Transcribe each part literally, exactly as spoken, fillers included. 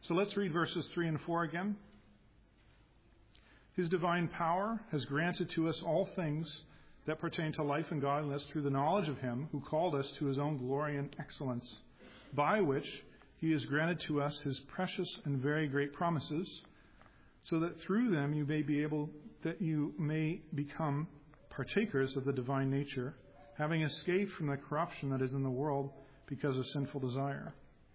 So let's read verses three and four again. His divine power has granted to us all things that pertain to life and godliness through the knowledge of him who called us to his own glory and excellence, by which he has granted to us his precious and very great promises, so that through them you may be able that you may become partakers of the divine nature, having escaped from the corruption that is in the world because of sinful desire.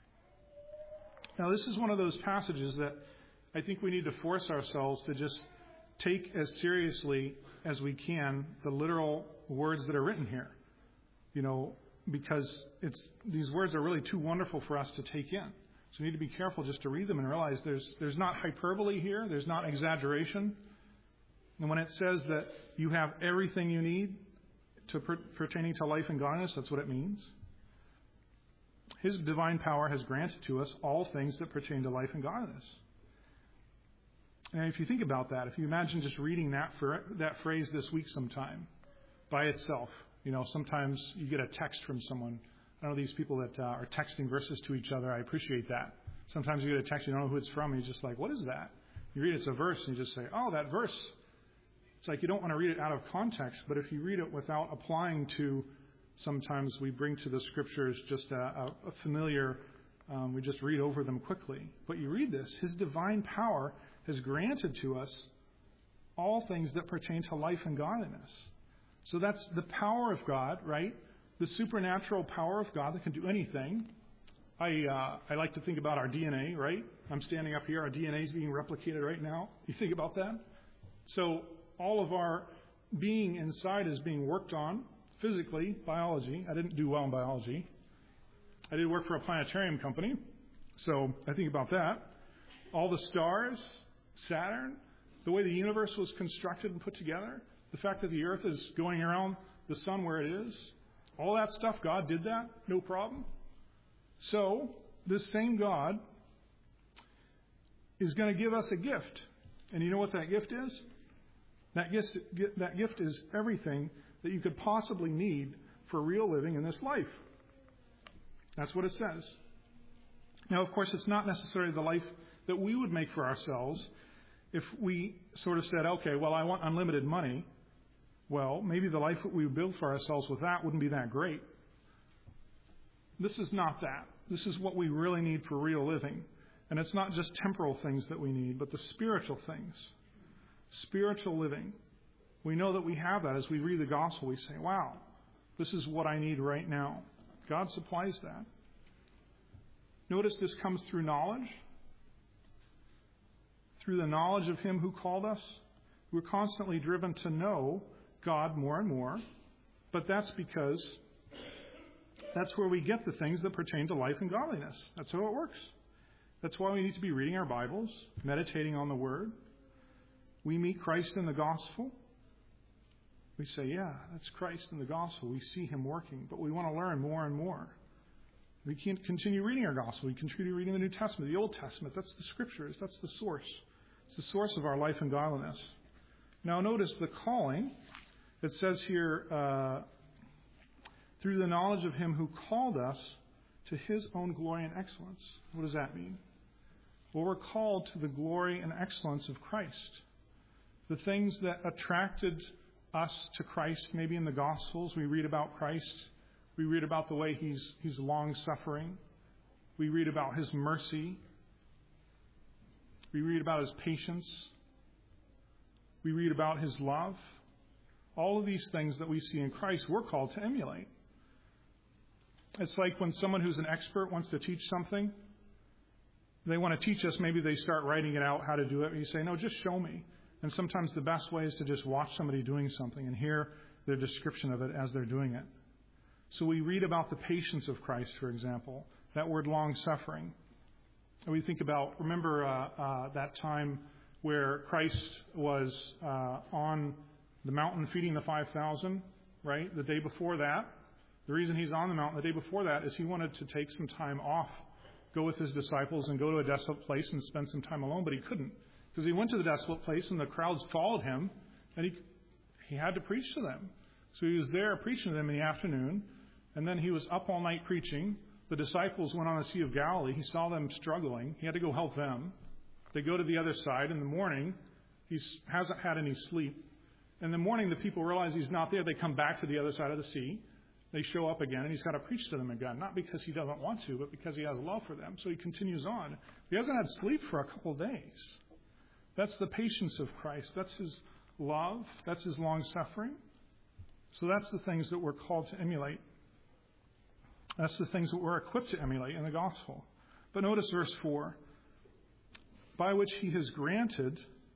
Now, this is one of those passages that I think we need to force ourselves to just take as seriously as we can the literal words that are written here. You know, because it's these words are really too wonderful for us to take in. So we need to be careful just to read them and realize there's there's not hyperbole here, there's not exaggeration. And when it says that you have everything you need to per, pertaining to life and godliness, that's what it means. His divine power has granted to us all things that pertain to life and godliness. And if you think about that, if you imagine just reading that for, that phrase this week sometime by itself, you know, sometimes you get a text from someone. I know these people that uh, are texting verses to each other. I appreciate that. Sometimes you get a text, you don't know who it's from, and you're just like, what is that? You read it's a verse, and you just say, oh, that verse. It's like you don't want to read it out of context, but if you read it without applying to, sometimes we bring to the scriptures just a, a, a familiar, um, we just read over them quickly. But you read this, his divine power has granted to us all things that pertain to life and godliness. So that's the power of God, right? The supernatural power of God that can do anything. I uh, I like to think about our D N A, right? I'm standing up here. Our D N A is being replicated right now. You think about that? So all of our being inside is being worked on physically, biology. I didn't do well in biology. I did work for a planetarium company, so I think about that. All the stars, Saturn, the way the universe was constructed and put together, the fact that the earth is going around the sun where it is, all that stuff, God did that, no problem. So, this same God is going to give us a gift. And you know what that gift is? That gift, that gift is everything that you could possibly need for real living in this life. That's what it says. Now, of course, it's not necessarily the life that we would make for ourselves if we sort of said, okay, well, I want unlimited money. Well, maybe the life that we would build for ourselves with that wouldn't be that great. This is not that. This is what we really need for real living. And it's not just temporal things that we need, but the spiritual things. Spiritual living. We know that we have that as we read the gospel. We say, wow, this is what I need right now. God supplies that. Notice this comes through knowledge. Through the knowledge of him who called us. We're constantly driven to know God more and more. But that's because that's where we get the things that pertain to life and godliness. That's how it works. That's why we need to be reading our Bibles, meditating on the Word. We meet Christ in the gospel. We say, yeah, that's Christ in the gospel. We see him working, but we want to learn more and more. We can't continue reading our gospel. We continue reading the New Testament, the Old Testament. That's the scriptures. That's the source. It's the source of our life and godliness. Now notice the calling. It says here, uh, through the knowledge of him who called us to his own glory and excellence. What does that mean? Well, we're called to the glory and excellence of Christ. The things that attracted us to Christ, maybe in the Gospels, we read about Christ. We read about the way he's he's long-suffering. We read about his mercy. We read about his patience. We read about his love. All of these things that we see in Christ, we're called to emulate. It's like when someone who's an expert wants to teach something, they want to teach us, maybe they start writing it out how to do it. And you say, no, just show me. And sometimes the best way is to just watch somebody doing something and hear their description of it as they're doing it. So we read about the patience of Christ, for example, that word long-suffering. And we think about, remember uh, uh, that time where Christ was uh, on the mountain feeding the five thousand, right? The day before that. The reason he's on the mountain the day before that is he wanted to take some time off, go with his disciples and go to a desolate place and spend some time alone, but he couldn't. Because he went to the desolate place and the crowds followed him, and he he had to preach to them. So he was there preaching to them in the afternoon, and then he was up all night preaching. the disciples went on the Sea of Galilee. He saw them struggling. He had to go help them. They go to the other side. In the morning, he hasn't had any sleep. In the morning, the people realize he's not there. They come back to the other side of the sea. They show up again, and he's got to preach to them again, not because he doesn't want to, but because he has love for them. So he continues on. He hasn't had sleep for a couple of days. That's the patience of Christ. That's his love. That's his long-suffering. So that's the things that we're called to emulate. That's the things that we're equipped to emulate in the gospel. But notice verse four. By which he has granted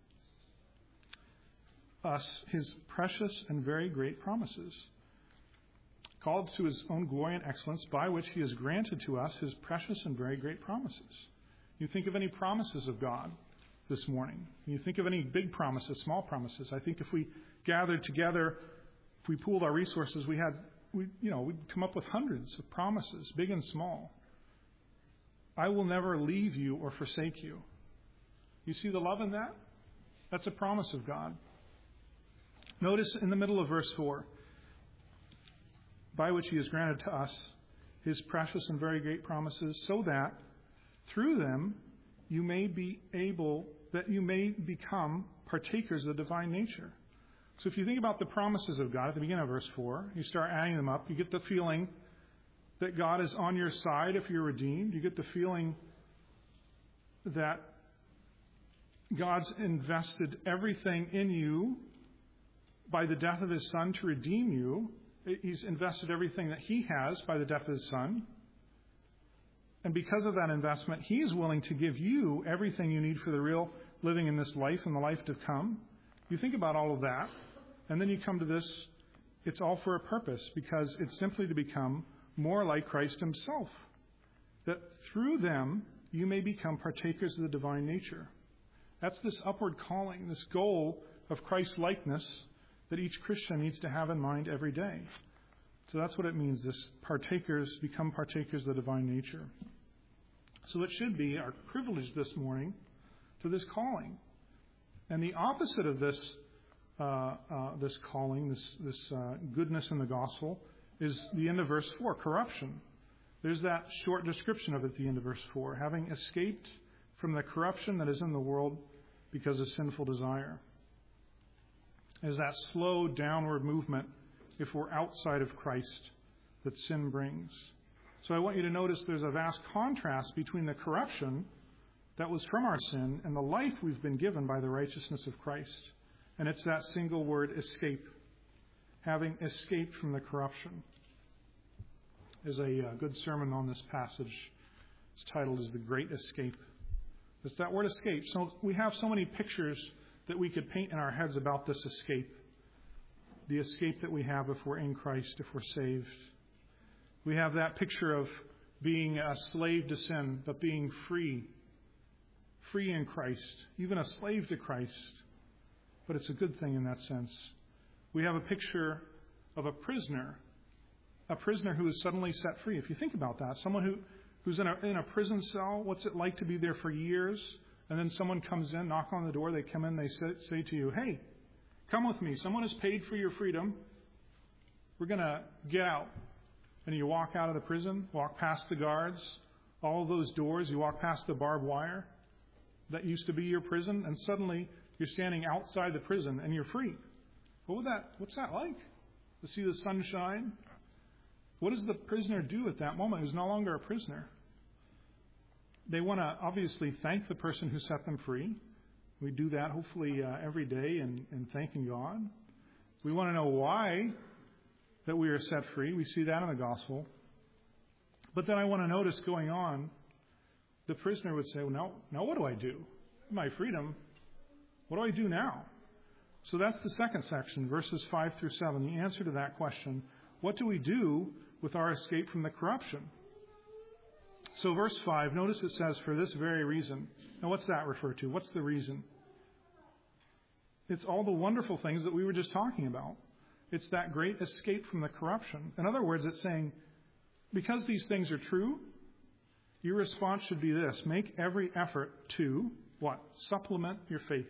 us his precious and very great promises. Called to his own glory and excellence, by which he has granted to us his precious and very great promises. You think of any promises of God this morning. You think of any big promises, small promises. I think if we gathered together, if we pooled our resources, we had, we, you know, we'd come up with hundreds of promises, big and small. I will never leave you or forsake you. You see the love in that? That's a promise of God. Notice in the middle of verse four, by which he has granted to us his precious and very great promises, so that through them you may be able, that you may become partakers of the divine nature. So if you think about the promises of God at the beginning of verse four, you start adding them up, you get the feeling that God is on your side if you're redeemed. You get the feeling that God's invested everything in you by the death of his Son to redeem you. He's invested everything that he has by the death of his Son. And because of that investment, he is willing to give you everything you need for the real living in this life and the life to come. You think about all of that, and then you come to this, it's all for a purpose, because it's simply to become more like Christ himself. That through them, you may become partakers of the divine nature. That's this upward calling, this goal of Christ's likeness that each Christian needs to have in mind every day. So that's what it means, this partakers, become partakers of the divine nature. So it should be our privilege this morning to this calling. And the opposite of this uh, uh, this calling, this, this uh, goodness in the gospel, is the end of verse four, corruption. There's that short description of it at the end of verse four, having escaped from the corruption that is in the world because of sinful desire. Is that slow downward movement if we're outside of Christ that sin brings. So I want you to notice there's a vast contrast between the corruption that was from our sin and the life we've been given by the righteousness of Christ. And it's that single word, escape. Having escaped from the corruption. There's a uh, good sermon on this passage. It's titled is The Great Escape. It's that word escape. So we have so many pictures that we could paint in our heads about this escape. The escape that we have if we're in Christ, if we're saved. We have that picture of being a slave to sin, but being free. Free in Christ. Even a slave to Christ. But it's a good thing in that sense. We have a picture of a prisoner. A prisoner who is suddenly set free. If you think about that, someone who, who's in a, in a prison cell, what's it like to be there for years? And then someone comes in, knock on the door, they come in, they say, say to you, hey, come with me. Someone has paid for your freedom. We're going to get out. And you walk out of the prison, walk past the guards, all of those doors, you walk past the barbed wire that used to be your prison, and suddenly you're standing outside the prison and you're free. What would that, what's that like? To see the sunshine? What does the prisoner do at that moment who's no longer a prisoner? They want to obviously thank the person who set them free. We do that hopefully uh, every day in, in thanking God. We want to know why that we are set free. We see that in the gospel. But then I want to notice going on, the prisoner would say, well, now, now what do I do? My freedom, what do I do now? So that's the second section, verses five through seven, the answer to that question. What do we do with our escape from the corruption? So verse five, notice it says, for this very reason. Now what's that refer to? What's the reason? It's all the wonderful things that we were just talking about. It's that great escape from the corruption. In other words, it's saying, because these things are true, your response should be this. Make every effort to, what? Supplement your faith.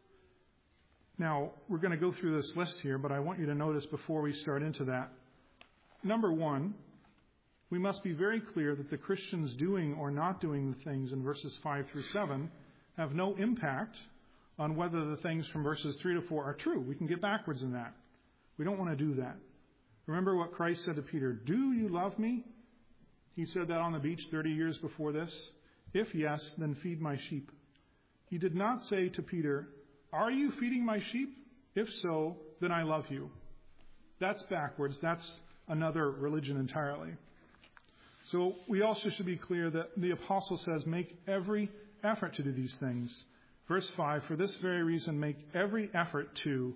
Now, we're going to go through this list here, but I want you to notice before we start into that. Number one, we must be very clear that the Christians doing or not doing the things in verses five through seven have no impact on whether the things from verses three to four are true. We can get backwards in that. We don't want to do that. Remember what Christ said to Peter, "Do you love me?" He said that on the beach thirty years before this. "If yes, then feed my sheep." He did not say to Peter, "Are you feeding my sheep? If so, then I love you." That's backwards. That's another religion entirely. So we also should be clear that the apostle says, make every effort to do these things. Verse five, for this very reason, make every effort to.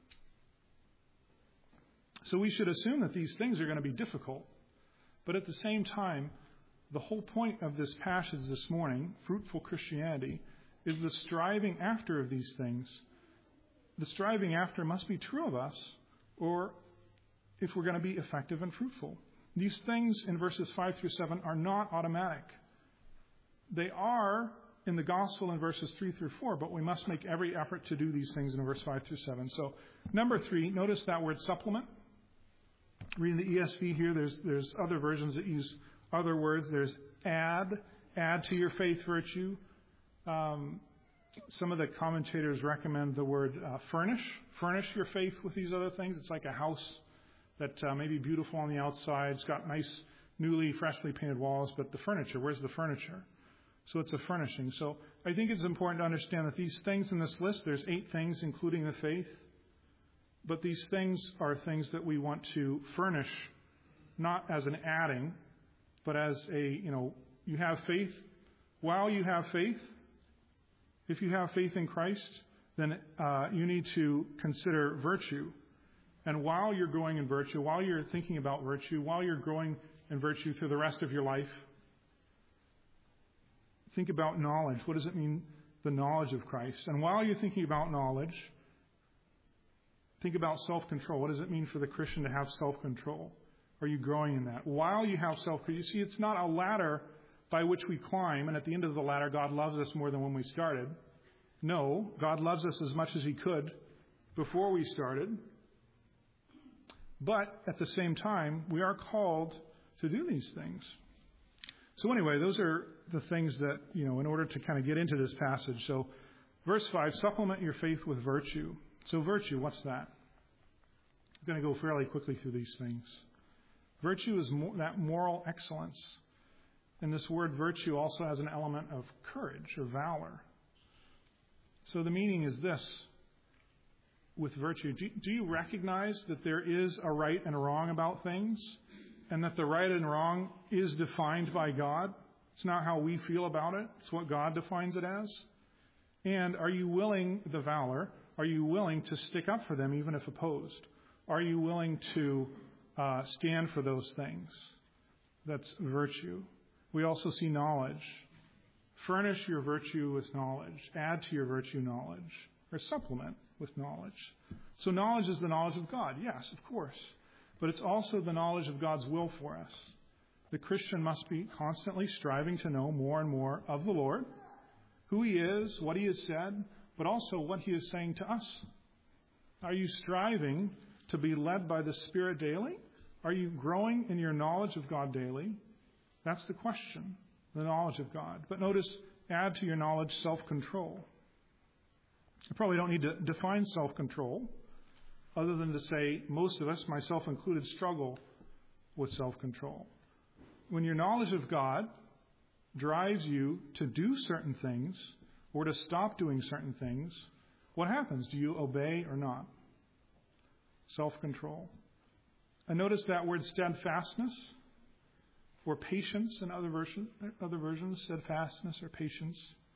So we should assume that these things are going to be difficult. But at the same time, the whole point of this passage this morning, fruitful Christianity, is the striving after of these things. The striving after must be true of us, or if we're going to be effective and fruitful. These things in verses five through seven are not automatic. They are in the gospel in verses three through four, but we must make every effort to do these things in verse five through seven. So, number three, notice that word supplement. Reading the E S V here, there's there's other versions that use other words. There's add, add to your faith virtue. Um, some of the commentators recommend the word uh, furnish. Furnish your faith with these other things. It's like a house that uh, may be beautiful on the outside. It's got nice, newly, freshly painted walls, but the furniture, where's the furniture? So it's a furnishing. So I think it's important to understand that these things in this list, there's eight things, including the faith. But these things are things that we want to furnish, not as an adding, but as a, you know, you have faith. While you have faith, if you have faith in Christ, then uh, you need to consider virtue. And while you're growing in virtue, while you're thinking about virtue, while you're growing in virtue through the rest of your life, think about knowledge. What does it mean, the knowledge of Christ? And while you're thinking about knowledge, think about self-control. What does it mean for the Christian to have self-control? Are you growing in that? While you have self-control, you see, it's not a ladder by which we climb, and at the end of the ladder, God loves us more than when we started. No, God loves us as much as He could before we started. But at the same time, we are called to do these things. So anyway, those are the things that, you know, in order to kind of get into this passage. So verse five, supplement your faith with virtue. So virtue, what's that? I'm going to go fairly quickly through these things. Virtue is mo- that moral excellence. And this word virtue also has an element of courage or valor. So the meaning is this. With virtue, do, do you recognize that there is a right and a wrong about things, and that the right and wrong is defined by God? It's not how we feel about it. It's what God defines it as. And are you willing, the valor, are you willing to stick up for them even if opposed? Are you willing to uh, stand for those things? That's virtue. We also see knowledge. Furnish your virtue with knowledge. Add to your virtue knowledge. Or supplement with knowledge. So knowledge is the knowledge of God. Yes, of course. But it's also the knowledge of God's will for us. The Christian must be constantly striving to know more and more of the Lord, who He is, what He has said, but also what He is saying to us. Are you striving to be led by the Spirit daily? Are you growing in your knowledge of God daily? That's the question, the knowledge of God. But notice, add to your knowledge self-control. I probably don't need to define self-control other than to say most of us, myself included, struggle with self-control. When your knowledge of God drives you to do certain things or to stop doing certain things, what happens? Do you obey or not? Self-control. And notice that word steadfastness or patience in other versions, other versions, steadfastness or patience.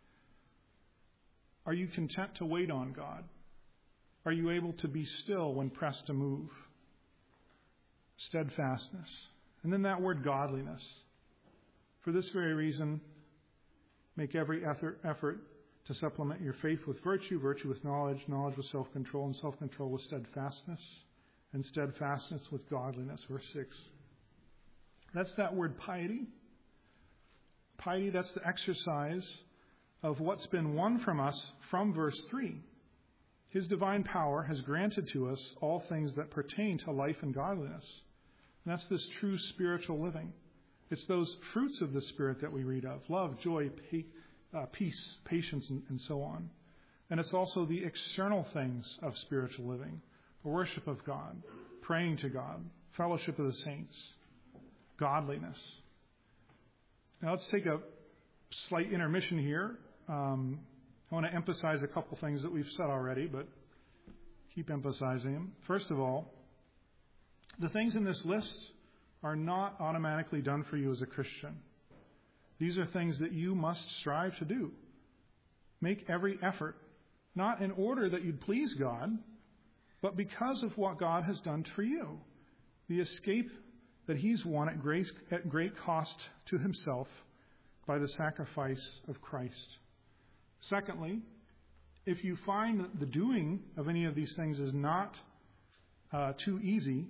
Are you content to wait on God? Are you able to be still when pressed to move? Steadfastness. And then that word godliness. For this very reason, make every effort, effort to supplement your faith with virtue, virtue with knowledge, knowledge with self-control, and self-control with steadfastness, and steadfastness with godliness. Verse six. That's that word piety. Piety, that's the exercise of what's been won from us from verse three. His divine power has granted to us all things that pertain to life and godliness. And that's this true spiritual living. It's those fruits of the Spirit that we read of: love, joy, pa- uh, peace, patience, and, and so on. And it's also the external things of spiritual living: worship of God, praying to God, fellowship of the saints, godliness. Now let's take a slight intermission here. Um, I want to emphasize a couple things that we've said already, but keep emphasizing them. First of all, the things in this list are not automatically done for you as a Christian. These are things that you must strive to do. Make every effort, not in order that you'd please God, but because of what God has done for you. The escape that He's won at great, at great cost to Himself by the sacrifice of Christ. Secondly, if you find that the doing of any of these things is not uh, too easy,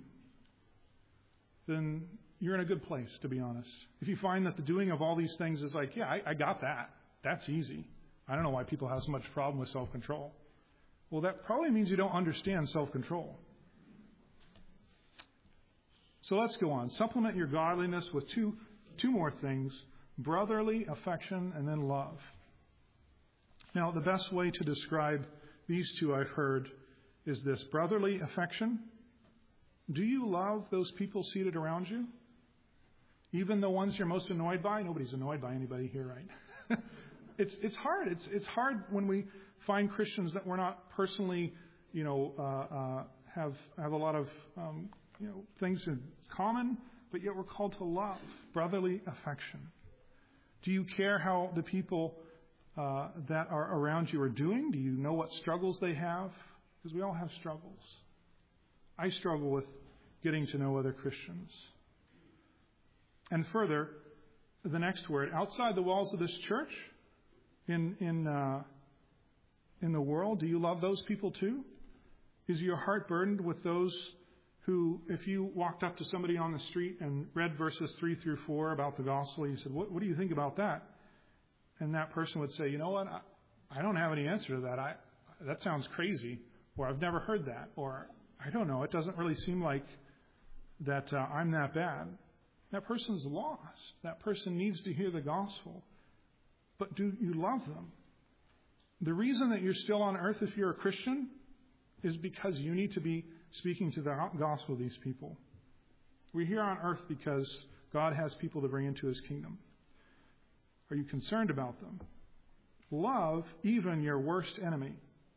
then you're in a good place, to be honest. If you find that the doing of all these things is like, yeah, I, I got that. That's easy. I don't know why people have so much problem with self-control. Well, that probably means you don't understand self-control. So let's go on. Supplement your godliness with two, two more things: brotherly affection and then love. Now, the best way to describe these two, I've heard, is this: brotherly affection. Do you love those people seated around you? Even the ones you're most annoyed by? Nobody's annoyed by anybody here, right? it's it's hard. It's it's hard when we find Christians that we're not personally, you know, uh, uh, have have a lot of um, you know things in common, but yet we're called to love, brotherly affection. Do you care how the people uh, that are around you are doing? Do you know what struggles they have? Because we all have struggles. I struggle with getting to know other Christians. And further, the next word: outside the walls of this church, in in uh, in the world, do you love those people too? Is your heart burdened with those who, if you walked up to somebody on the street and read verses three through four about the gospel, you said, "What, what do you think about that?" And that person would say, "You know what? I, I don't have any answer to that. I that sounds crazy," or "I've never heard that," or "I don't know. It doesn't really seem like that uh, I'm that bad." That person's lost. That person needs to hear the gospel. But do you love them? The reason that you're still on earth if you're a Christian is because you need to be speaking to the gospel of these people. We're here on earth because God has people to bring into His kingdom. Are you concerned about them? Love even your worst enemy.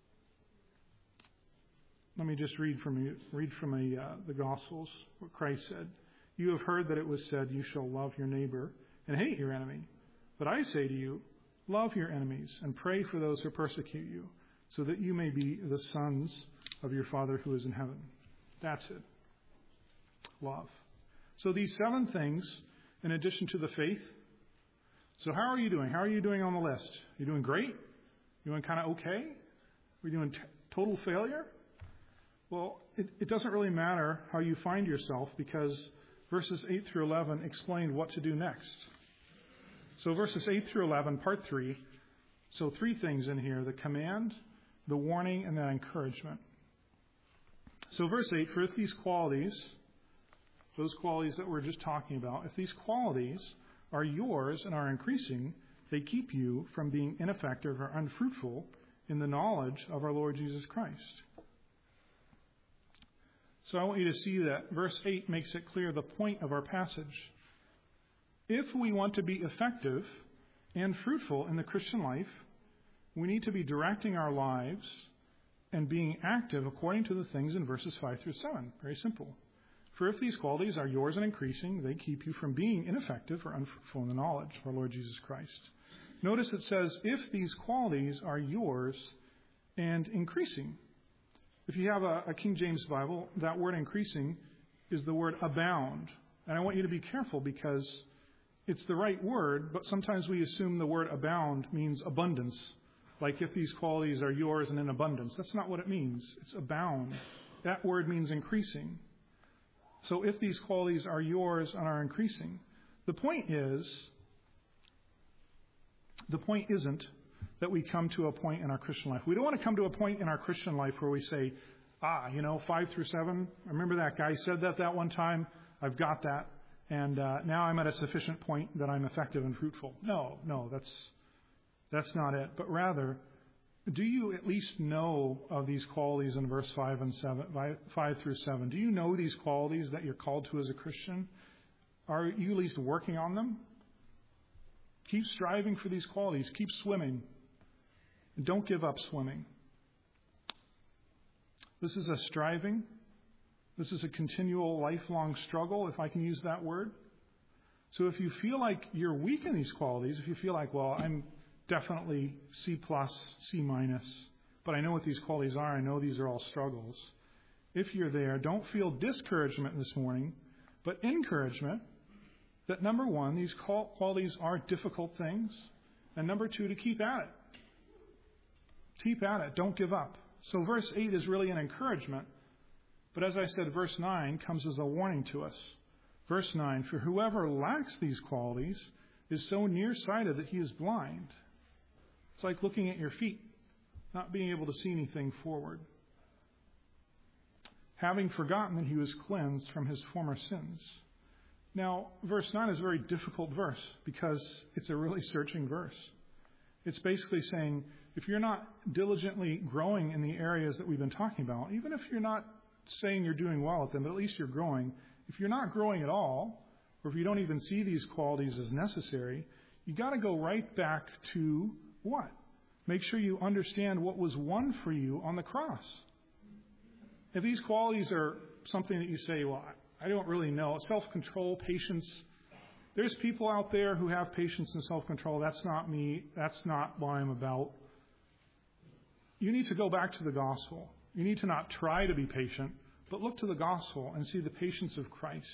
Let me just read from you, read from a, uh, the Gospels what Christ said. "You have heard that it was said, 'You shall love your neighbor and hate your enemy.' But I say to you, love your enemies and pray for those who persecute you, so that you may be the sons of your Father who is in heaven." That's it. Love. So these seven things, in addition to the faith. So how are you doing? How are you doing on the list? Are you doing great? You doing kind of okay? Are you doing t- total failure? Well, it, it doesn't really matter how you find yourself, because verses eight through eleven explain what to do next. So verses eight through eleven, part three. So three things in here: the command, the warning, and then encouragement. So verse eight, "For if these qualities," those qualities that we're just talking about, "if these qualities are yours and are increasing, they keep you from being ineffective or unfruitful in the knowledge of our Lord Jesus Christ." So I want you to see that verse eight makes it clear the point of our passage. If we want to be effective and fruitful in the Christian life, we need to be directing our lives and being active according to the things in verses five through seven. Very simple. "For if these qualities are yours and increasing, they keep you from being ineffective or unfruitful in the knowledge of our Lord Jesus Christ." Notice it says, if these qualities are yours and increasing. If you have a, a King James Bible, that word increasing is the word abound. And I want you to be careful, because it's the right word, but sometimes we assume the word abound means abundance. Like, if these qualities are yours and in abundance. That's not what it means. It's abound. That word means increasing. So if these qualities are yours and are increasing, the point is, the point isn't that we come to a point in our Christian life. We don't want to come to a point in our Christian life where we say, ah, you know, five through seven, I remember that guy said that that one time, I've got that, and uh, now I'm at a sufficient point that I'm effective and fruitful. No, no, that's that's not it. But rather, do you at least know of these qualities in verse five and seven, five through seven? Do you know these qualities that you're called to as a Christian? Are you at least working on them? Keep striving for these qualities. Keep swimming. And don't give up swimming. This is a striving. This is a continual, lifelong struggle, if I can use that word. So if you feel like you're weak in these qualities, if you feel like, well, I'm definitely C plus, C minus, but I know what these qualities are. I know these are all struggles. If you're there, don't feel discouragement this morning, but encouragement that, number one, these qualities are difficult things, and number two, to keep at it. Keep at it. Don't give up. So verse eight is really an encouragement. But as I said, verse nine comes as a warning to us. Verse nine, for whoever lacks these qualities is so nearsighted that he is blind. It's like looking at your feet, not being able to see anything forward. Having forgotten that he was cleansed from his former sins. Now, verse nine is a very difficult verse because it's a really searching verse. It's basically saying, if you're not diligently growing in the areas that we've been talking about, even if you're not saying you're doing well at them, but at least you're growing. If you're not growing at all, or if you don't even see these qualities as necessary, you got to go right back to what? Make sure you understand what was won for you on the cross. If these qualities are something that you say, well, I don't really know, self-control, patience. There's people out there who have patience and self-control. That's not me. That's not what I'm about. You need to go back to the gospel. You need to not try to be patient, but look to the gospel and see the patience of Christ.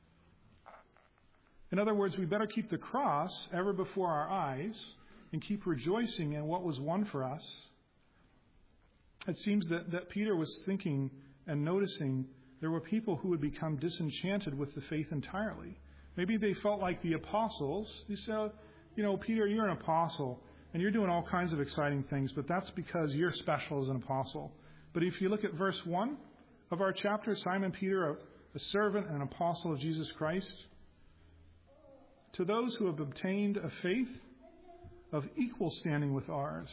In other words, we better keep the cross ever before our eyes and keep rejoicing in what was won for us. It seems that, that Peter was thinking and noticing there were people who would become disenchanted with the faith entirely. Maybe they felt like the apostles. They said, you know, Peter, you're an apostle, and you're doing all kinds of exciting things, but that's because you're special as an apostle. But if you look at verse one of our chapter, Simon Peter, a, a servant and an apostle of Jesus Christ, to those who have obtained a faith of equal standing with ours,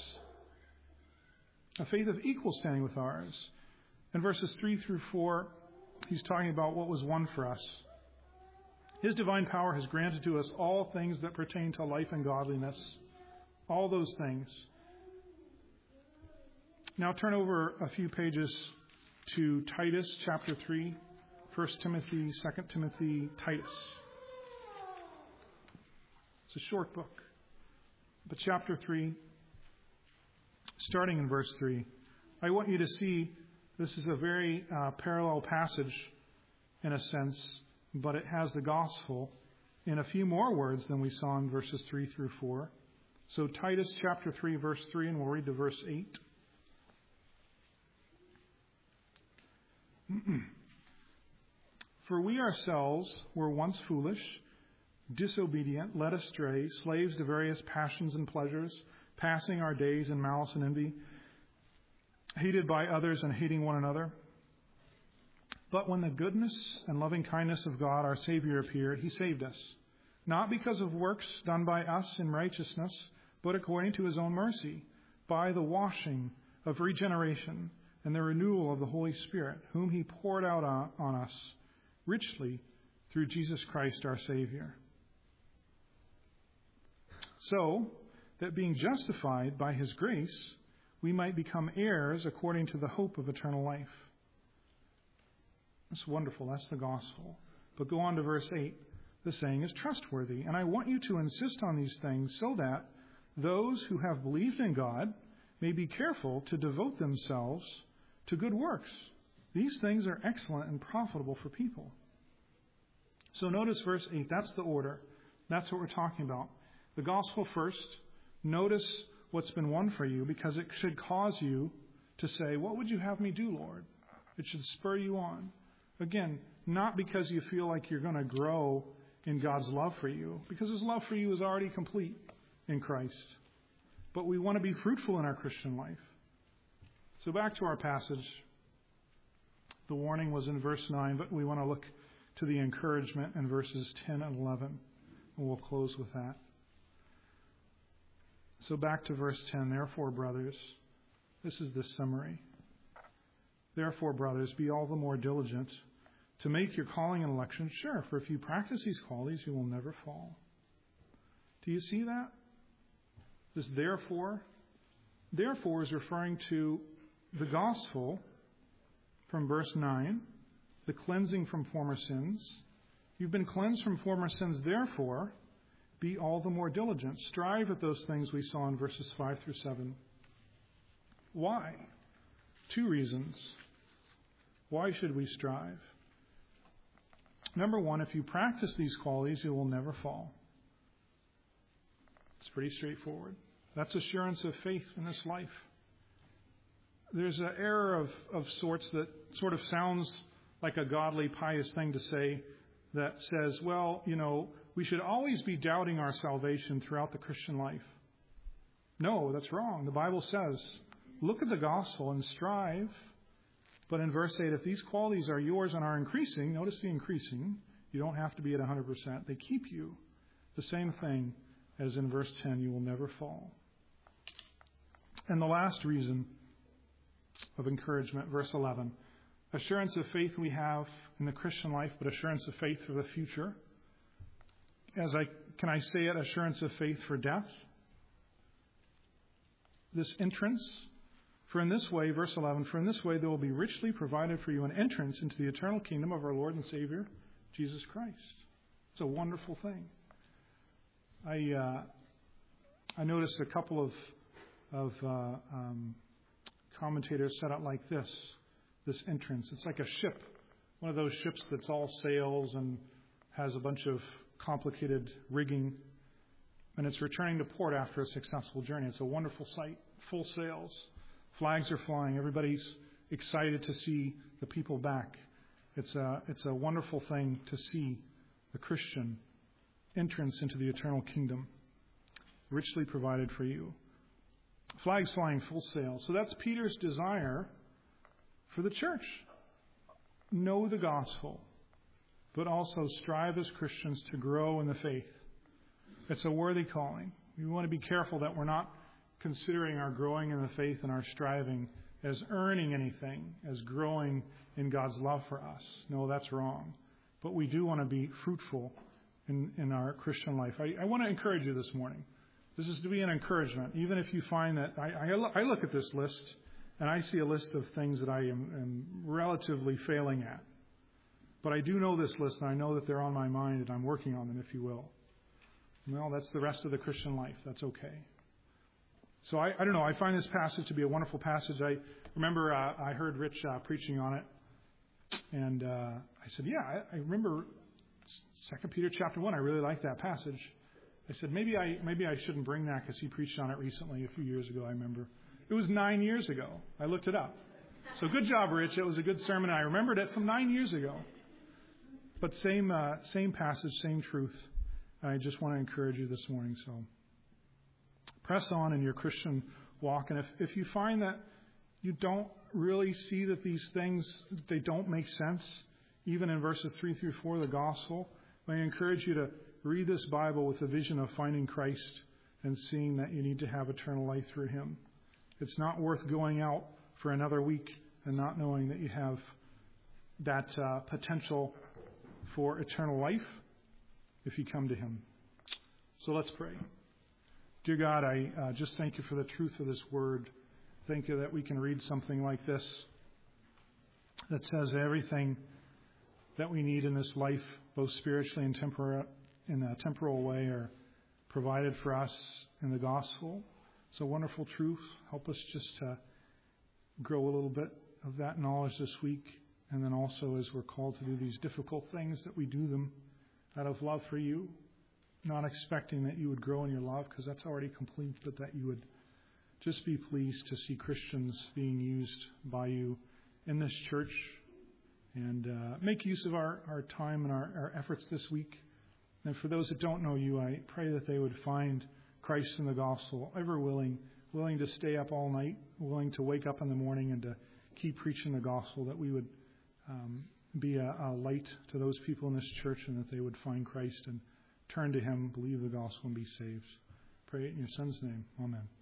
a faith of equal standing with ours. In verses three through four, he's talking about what was won for us. His divine power has granted to us all things that pertain to life and godliness. All those things. Now turn over a few pages to Titus chapter three, First Timothy, Second Timothy, Titus. It's a short book. But chapter three, starting in verse three, I want you to see this is a very uh, parallel passage in a sense, but it has the gospel in a few more words than we saw in verses three through four. So Titus chapter three, verse three, and we'll read to verse eight. For we ourselves were once foolish, disobedient, led astray, slaves to various passions and pleasures, passing our days in malice and envy, hated by others and hating one another. But when the goodness and loving kindness of God, our Savior, appeared, He saved us, not because of works done by us in righteousness, but according to His own mercy, by the washing of regeneration and the renewal of the Holy Spirit, whom He poured out on, on us richly through Jesus Christ our Savior. So that being justified by His grace, we might become heirs according to the hope of eternal life. That's wonderful. That's the gospel. But go on to verse eight. The saying is trustworthy. And I want you to insist on these things so that those who have believed in God may be careful to devote themselves to good works. These things are excellent and profitable for people. So notice verse eight. That's the order. That's what we're talking about. The gospel first. Notice what's been won for you, because it should cause you to say, what would you have me do, Lord? It should spur you on. Again, not because you feel like you're going to grow in God's love for you, because His love for you is already complete in Christ. But we want to be fruitful in our Christian life. So back to our passage. The warning was in verse nine, but we want to look to the encouragement in verses ten and eleven. And we'll close with that. So back to verse ten. Therefore, brothers, this is the summary. Therefore, brothers, be all the more diligent to make your calling and election sure. For if you practice these qualities, you will never fall. Do you see that? This therefore. Therefore is referring to the gospel from verse nine, the cleansing from former sins. You've been cleansed from former sins, therefore, be all the more diligent. Strive at those things we saw in verses five through seven. Why? Two reasons. Why should we strive? Number one, if you practice these qualities, you will never fall. It's pretty straightforward. That's assurance of faith in this life. There's an error of, of sorts that sort of sounds like a godly, pious thing to say that says, well, you know, we should always be doubting our salvation throughout the Christian life. No, that's wrong. The Bible says, look at the gospel and strive. But in verse eight, if these qualities are yours and are increasing, notice the increasing, you don't have to be at one hundred percent. They keep you. The same thing as in verse ten, you will never fall. And the last reason of encouragement, verse eleven. Assurance of faith we have in the Christian life, but assurance of faith for the future. As I can I say it, assurance of faith for death? This entrance. For in this way, verse eleven, for in this way there will be richly provided for you an entrance into the eternal kingdom of our Lord and Savior, Jesus Christ. It's a wonderful thing. I uh, I noticed a couple of of uh, um, commentators set it like this, this entrance. It's like a ship, one of those ships that's all sails and has a bunch of complicated rigging, and it's returning to port after a successful journey. It's a wonderful sight, full sails. Flags are flying. Everybody's excited to see the people back. It's a, it's a wonderful thing to see the Christian entrance into the eternal kingdom, richly provided for you. Flags flying, full sail. So that's Peter's desire for the church. Know the gospel, but also strive as Christians to grow in the faith. It's a worthy calling. We want to be careful that we're not considering our growing in the faith and our striving as earning anything, as growing in God's love for us. No, that's wrong. But we do want to be fruitful in, in our Christian life. I, I want to encourage you this morning. This is to be an encouragement. Even if you find that, I, I, I look at this list and I see a list of things that I am, am relatively failing at. But I do know this list and I know that they're on my mind and I'm working on them, if you will. Well, that's the rest of the Christian life. That's okay. So I, I don't know. I find this passage to be a wonderful passage. I remember uh, I heard Rich uh, preaching on it, and uh, I said, "Yeah, I, I remember Second Peter chapter one. I really like that passage." I said, "Maybe I maybe I shouldn't bring that because he preached on it recently, a few years ago. I remember it was nine years ago. I looked it up. So good job, Rich. It was a good sermon. I remembered it from nine years ago. But same uh, same passage, same truth. I just want to encourage you this morning. So." Press on in your Christian walk. And if, if you find that you don't really see that these things, they don't make sense, even in verses three through four of the gospel, I encourage you to read this Bible with a vision of finding Christ and seeing that you need to have eternal life through Him. It's not worth going out for another week and not knowing that you have that uh, potential for eternal life if you come to Him. So let's pray. Dear God, I uh, just thank you for the truth of this word. Thank you that we can read something like this that says everything that we need in this life, both spiritually and tempora- in a temporal way, are provided for us in the gospel. It's a wonderful truth. Help us just to grow a little bit of that knowledge this week. And then also as we're called to do these difficult things, that we do them out of love for you. Not expecting that you would grow in your love because that's already complete, but that you would just be pleased to see Christians being used by you in this church, and uh, make use of our, our time and our, our efforts this week. And for those that don't know you, I pray that they would find Christ in the gospel, ever willing, willing to stay up all night, willing to wake up in the morning and to keep preaching the gospel, that we would um, be a, a light to those people in this church, and that they would find Christ and turn to Him, believe the gospel, and be saved. Pray it in your Son's name. Amen.